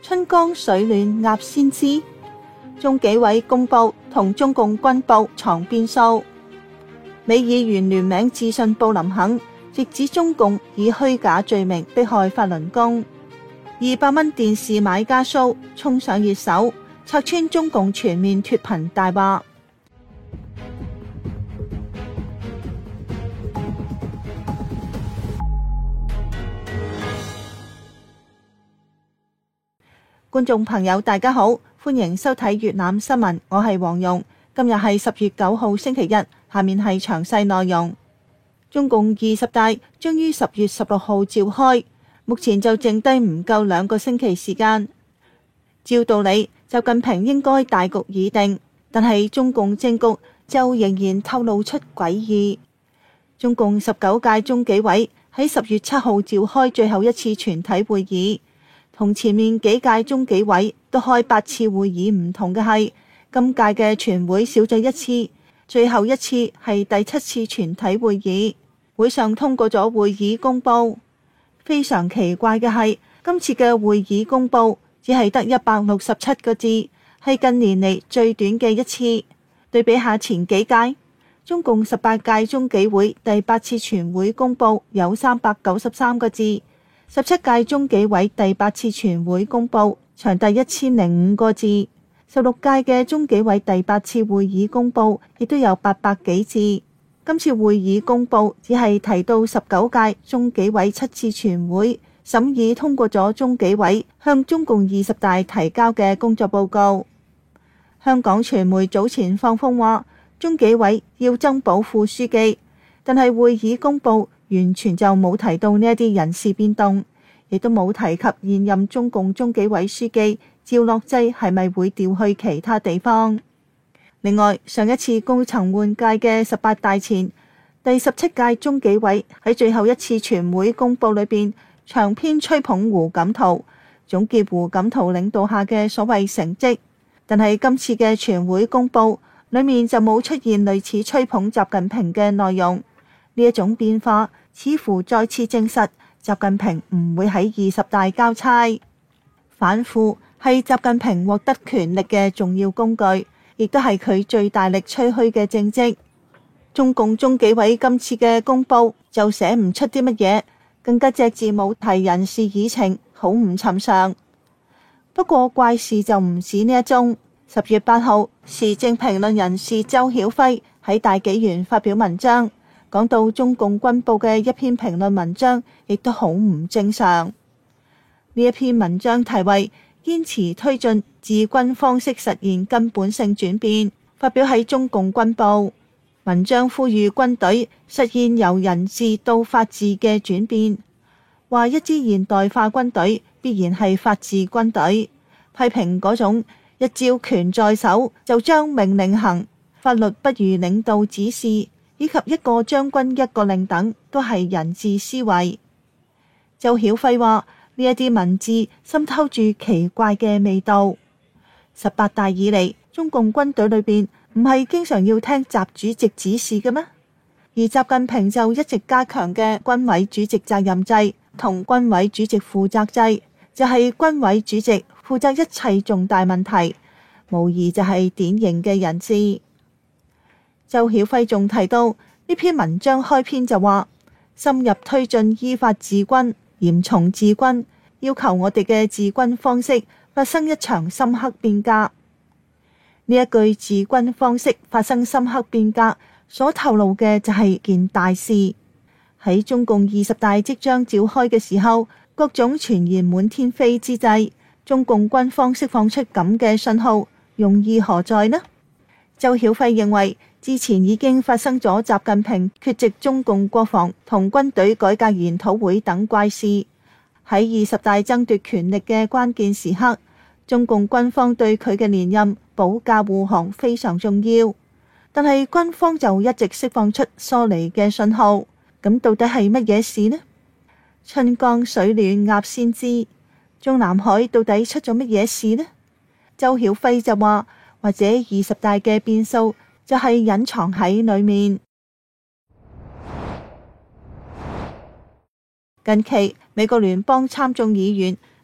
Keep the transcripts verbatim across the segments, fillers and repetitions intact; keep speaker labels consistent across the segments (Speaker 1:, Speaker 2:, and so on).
Speaker 1: 春江水暖鴨先知，中紀委公佈同中共軍部藏變數。美議員聯名致信布林肯，直指中共以虛假罪名迫害法輪功。二百蚊電視買家騷衝上熱搜，拆穿中共全面脫貧大話。觀眾朋友大家好，歡迎收睇粵覽新聞，我係黃蓉。今日係十月九號星期日，下面係詳細內容。中共二十大將於十月十六號召開，目前就剩低唔夠兩個星期時間。照道理，習近平應該大局已定，但係中共政局就仍然透露出詭異。中共十九屆中紀委喺十月七號召開最後一次全體會議。同前面幾屆中紀委都開八次會議唔同嘅係，今屆嘅全會少咗一次，最後一次係第七次全體會議，會上通過咗會議公報。非常奇怪嘅係，今次嘅會議公報只係得一百六十七個字，係近年嚟最短嘅一次。對比下前幾屆，中共十八屆中紀會第八次全會公報有三百九十三個字。十七屆中紀委第八次全會公報長達一千零五個字，十六屆嘅中紀委第八次會議公報亦都有八百幾字。今次會議公報只係提到十九屆中紀委七次全會審議通過咗中紀委向中共二十大提交嘅工作報告。香港傳媒早前放風話，中紀委要增補副書記，但係會議公報完全就冇提到呢一啲人事變動，亦都冇提及現任中共中紀委書記趙樂際係咪會調去其他地方。另外，上一次高層換屆嘅十八大前，第十七屆中紀委喺最後一次全會公報裏邊長篇吹捧胡錦濤，總結胡錦濤領導下嘅所謂成績，但係今次嘅全會公報裏面就冇出現類似吹捧習近平嘅內容。呢一種變化似乎再次證實習近平唔會喺二十大交差。反腐係習近平獲得權力嘅重要工具，亦都係佢最大力吹噓嘅政績。中共中紀委今次嘅公報就寫唔出啲乜嘢，更加隻字冇提人事議程，好唔尋常。不過怪事就唔止呢一宗。十月八號，時政評論人士周曉輝喺大紀元發表文章，講到中共軍部嘅一篇評論文章，亦都好唔正常。呢一篇文章題為《堅持推進治軍方式實現根本性轉變》，發表喺中共軍部。文章呼籲軍隊實現由人治到法治嘅轉變，話一支現代化軍隊必然係法治軍隊，批評嗰種一朝權在手就將命令行，法律不如領導指示，以及一個將軍一個令等，都係人治思維。周曉輝話呢一啲文字滲透住奇怪嘅味道。十八大以嚟，中共軍隊裏邊唔係經常要聽習主席指示嘅咩？而習近平就一直加強嘅軍委主席責任制同軍委主席負責制，就係軍委主席負責一切重大問題，無疑就係典型嘅人治。周曉輝仲提到呢篇文章開篇就話，深入推進依法治軍，嚴從治軍，要求我哋嘅治軍方式發生一場深刻變革。呢一句治軍方式發生深刻變革所透露嘅就係件大事。喺中共二十大即將召開嘅時候，各種傳言滿天飛之際，中共軍方釋放出咁嘅信號，用意何在呢？周曉輝認為，之前已經發生咗習近平缺席中共國防同軍隊改革研討會等怪事。喺二十大爭奪權力嘅關鍵時刻，中共軍方對佢嘅連任保駕護航非常重要，但係軍方就一直釋放出疏離嘅信號。咁到底係乜嘢事呢？春江水暖鴨先知，中南海到底出咗乜嘢事呢？周曉輝就話，或者二十大嘅變數就係隱藏喺裏面。近期美國聯邦參眾議員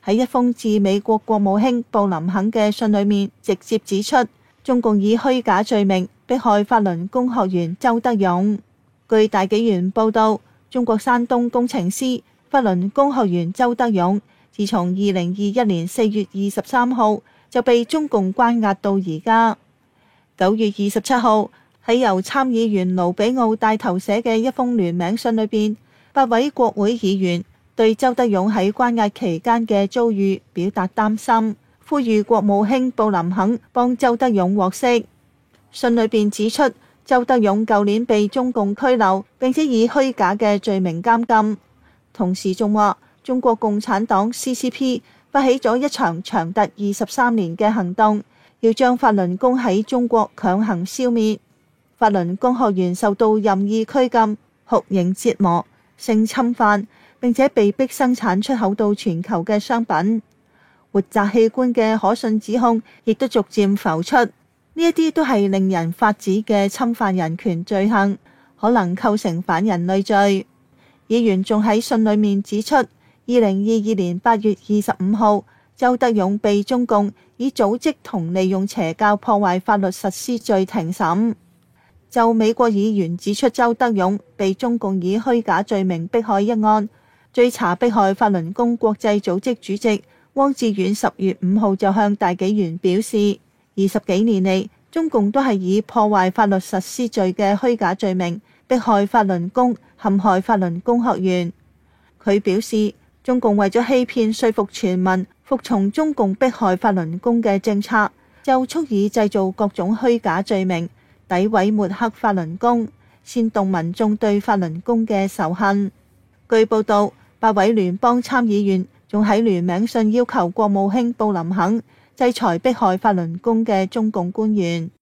Speaker 1: 喺一封致美國國務卿布林肯嘅信裏面，直接指出中共以虛假罪名迫害法輪功學員周德勇。據大紀元報道，中國山東工程師法輪功學員周德勇，自從二零二一年四月二十三號就被中共關押到而家。九月二十七號喺由參議員盧比奧帶頭寫嘅一封聯名信裏邊，八位國會議員對周德勇喺關押期間嘅遭遇表達擔心，呼籲國務卿布林肯幫周德勇獲釋。信裏邊指出，周德勇舊年被中共拘留，並且以虛假嘅罪名監禁。同時仲話，中國共產黨 C C P 發起咗一場長達二十三年嘅行動，要將法輪功喺中國強行消滅。法輪功學員受到任意拘禁、酷刑折磨、性侵犯，並且被迫生產出口到全球嘅商品。活摘器官嘅可信指控亦都逐漸浮出，呢一啲都係令人髮指嘅侵犯人權罪行，可能構成反人類罪。議員仲喺信裏面指出，二零二二年八月二十五號，周德勇被中共以組織同利用邪教破壞法律實施罪庭審。就美國議員指出周德勇被中共以虛假罪名迫害一案，追查迫害法輪功國際組織主席汪志遠十月五號就向大紀元表示，二十幾年嚟，中共都係以破壞法律實施罪嘅虛假罪名迫害法輪功、陷害法輪功學員。佢表示，中共為咗欺騙說服全民服從中共迫害法輪功嘅政策，就蓄意製造各種虛假罪名，詆毀抹黑法輪功，煽動民眾對法輪功嘅仇恨。據報道，八位聯邦參議員仲喺聯名信要求國務卿布林肯制裁迫害法輪功嘅中共官員。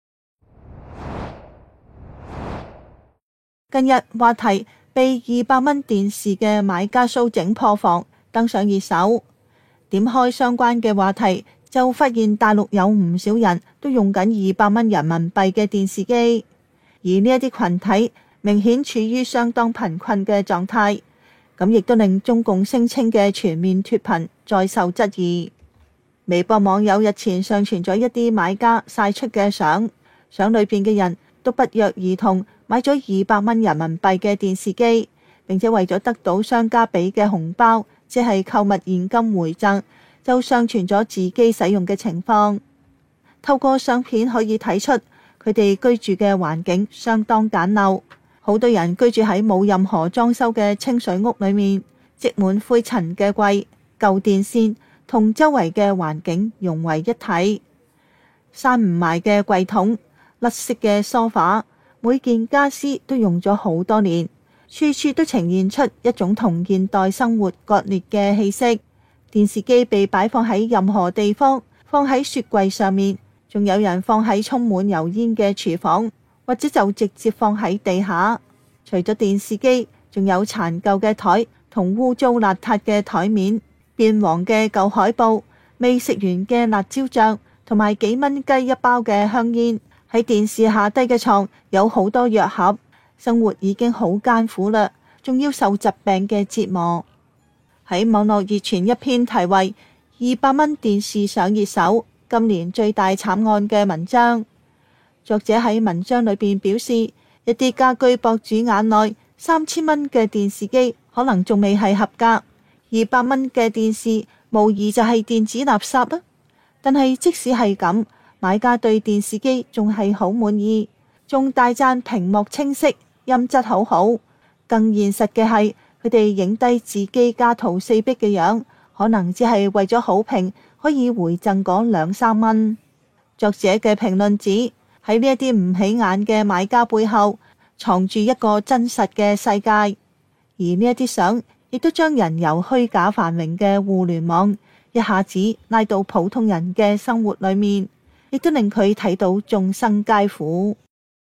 Speaker 1: 近日話題被二百蚊電視嘅買家騷整破房登上熱搜，點開相關嘅話題就發現大陸有唔少人都用緊二百蚊人民幣嘅電視機，而呢一啲群體明顯處於相當貧困嘅狀態，咁亦都令中共聲稱嘅全面脫貧再受質疑。微博網友日前上傳咗一啲買家晒出嘅相，相裏邊嘅人都不約而同買咗二百蚊人民幣嘅電視機，並且為咗得到商家俾嘅紅包，即係購物現金回贈，就上傳咗自己使用嘅情況。透過相片可以睇出佢哋居住嘅環境相當簡陋，好多人居住喺冇任何裝修嘅清水屋裏面，積滿灰塵嘅櫃、舊電線同周圍嘅環境融為一體，閂唔埋嘅櫃桶、甩色嘅梳化，每件家私都用咗好多年，處處都呈現出一種同現代生活割裂嘅氣息。電視機被擺放喺任何地方，放喺雪櫃上面，仲有人放喺充滿油煙嘅廚房，或者就直接放喺地下。除咗電視機，仲有殘舊嘅台同污糟邋遢嘅台面，變黃嘅舊海報，未食完嘅辣椒醬，同埋幾蚊雞一包嘅香煙。喺電視下低嘅床有好多藥盒，生活已經好艱苦啦，仲要受疾病嘅折磨。喺網絡熱傳一篇題為《二百蚊電視上熱搜：今年最大慘案》嘅文章。作者喺文章裏邊表示，一啲家居博主眼內三千蚊嘅電視機可能仲未係合格，二百蚊嘅電視無疑就係電子垃圾啦。但係即使係咁，買家對電視機仲係好滿意，仲大讚屏幕清晰、音質好好。更現實嘅係，佢哋影低自己家徒四壁嘅樣，可能只係為咗好評可以回贈嗰兩三蚊。作者嘅評論指，喺呢一啲唔起眼嘅買家背後，藏住一個真實嘅世界，而呢一啲相亦都將人由虛假繁榮嘅互聯網一下子拉到普通人嘅生活裏面，亦都令佢睇到眾生皆苦。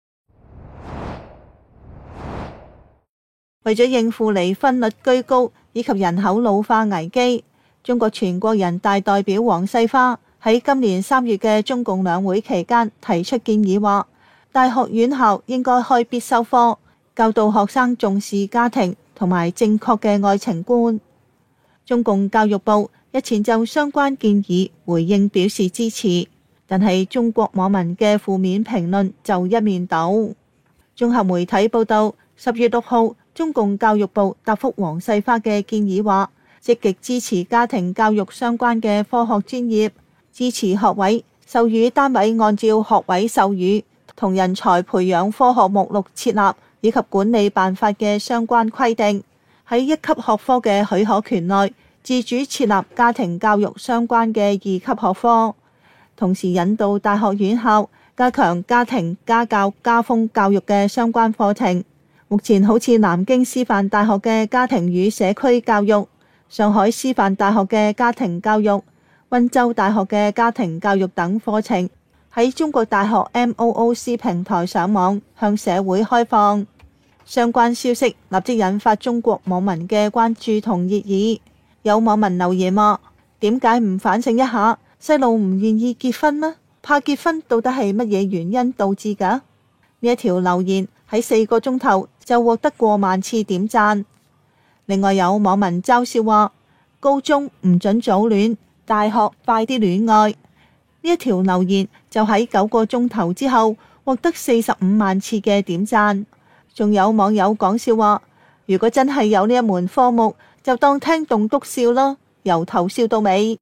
Speaker 1: 為咗應付離婚率居高以及人口老化危機，中國全國人大代表王世花喺今年三月嘅中共兩會期間提出建議，話大學院校應該開必修課，教導學生重視家庭同埋正確嘅愛情觀。中共教育部日前就相關建議回應表示支持，但係中國網民嘅負面評論就一面倒。綜合媒體報道，十月六號，中共教育部答覆黃世花嘅建議話，積極支持家庭教育相關嘅科學專業，支持學位授予單位按照學位授予同人才培養科學目錄設立以及管理辦法嘅相關規定，喺一級學科嘅許可權內自主設立家庭教育相關嘅二級學科，同時引導大學院校加強家庭家教家風教育嘅相關課程。目前好似南京師範大學嘅家庭與社區教育、上海師範大學嘅家庭教育、溫州大學嘅家庭教育等課程喺中國大學 M O O C 平台上網向社會開放。相關消息立即引發中國網民嘅關注同熱議。有網民留言話：點解唔反省一下？細路唔願意結婚咩？怕結婚到底係乜嘢原因導致㗎？呢一條留言喺四個鐘頭就獲得過萬次點讚。另外有網民嘲笑話：高中唔准早戀，大學快啲戀愛。呢一條留言就喺九個鐘頭之後獲得四十五萬次嘅點讚。仲有網友講笑話：如果真係有呢一門科目，就當聽棟篤笑咯，由頭笑到尾。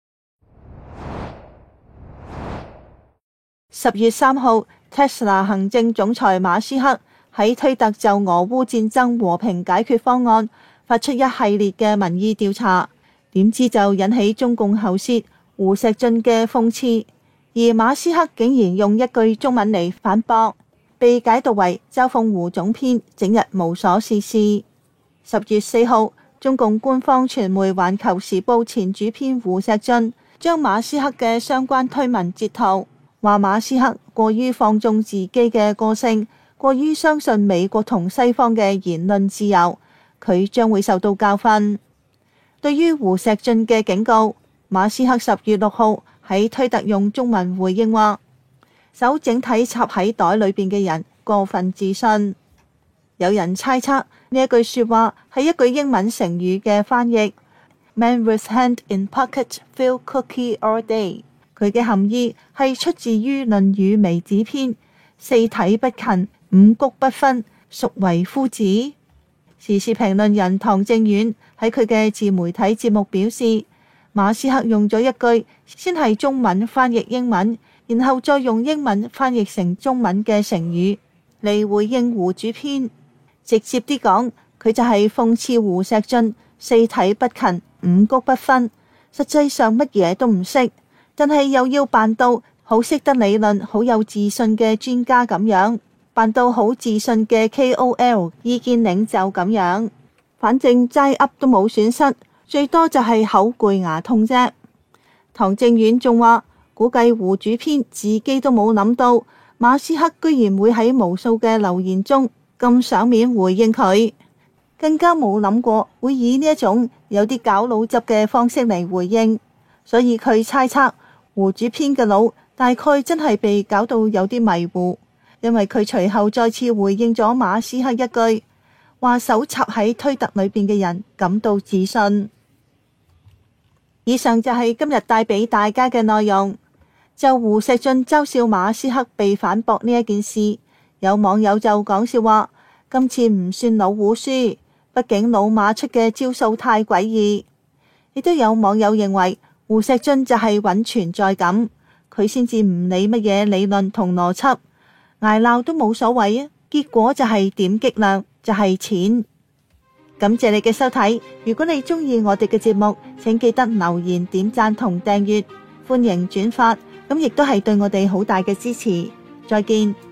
Speaker 1: 十月三號，Tesla 行政總裁馬斯克喺推特就俄烏戰爭和平解決方案發出一系列嘅民意調查，點知就引起中共喉舌胡錫進嘅諷刺，而馬斯克竟然用一句中文嚟反駁，被解讀為嘲諷胡總編整日無所事事。十月四號，中共官方傳媒《環球時報》前主編胡錫進將馬斯克嘅相關推文截圖，話馬斯克過於放縱自己嘅個性，過於相信美國同西方嘅言論自由，佢將會受到教訓。對於胡錫進嘅警告，馬斯克十月六號喺推特用中文回應話：手整體插喺袋裏邊嘅人過分自信。有人猜測呢一句說話係一句英文成語嘅翻譯 Man with hand in pocket feel cookie all day。佢嘅含義係出自於《論語微子篇》，四體不勤，五穀不分，孰為夫子？時事評論人唐正遠喺佢嘅自媒體節目表示，馬斯克用咗一句先係中文翻譯英文，然後再用英文翻譯成中文嘅成語嚟回應胡主編。直接啲講，佢就係諷刺胡錫進四體不勤，五穀不分，實際上乜嘢都唔識，但係又要扮到好識得理論、好有自信嘅專家咁樣，扮到好自信嘅 K O L 意見領袖咁樣。反正齋噏都冇損失，最多就係口攰牙痛啫。唐正遠仲話，估計胡主編自己都冇諗到，馬斯克居然會喺無數嘅留言中咁賞面回應佢，更加冇諗過會以呢一種有啲搞腦汁嘅方式嚟回應，所以佢猜測胡主編嘅腦大概真係被搞到有啲迷糊，因為佢隨後再次回應咗馬斯克一句，話手插喺推特裏邊嘅人感到自信。以上就係今日帶俾大家嘅內容。就胡錫進嘲笑馬斯克被反駁呢一件事，有網友就講笑話，今次唔算老虎輸，畢竟老馬出嘅招數太詭異。亦都有網友認為胡錫進就係揾存在感，佢先至唔理乜嘢理論同邏輯，挨鬧都冇所謂啊，結果就係點擊量，就係錢。感謝你嘅收睇，如果你中意我哋嘅節目，請記得留言、點讚同訂閱，歡迎轉發，咁亦都係對我哋好大嘅支持。再見。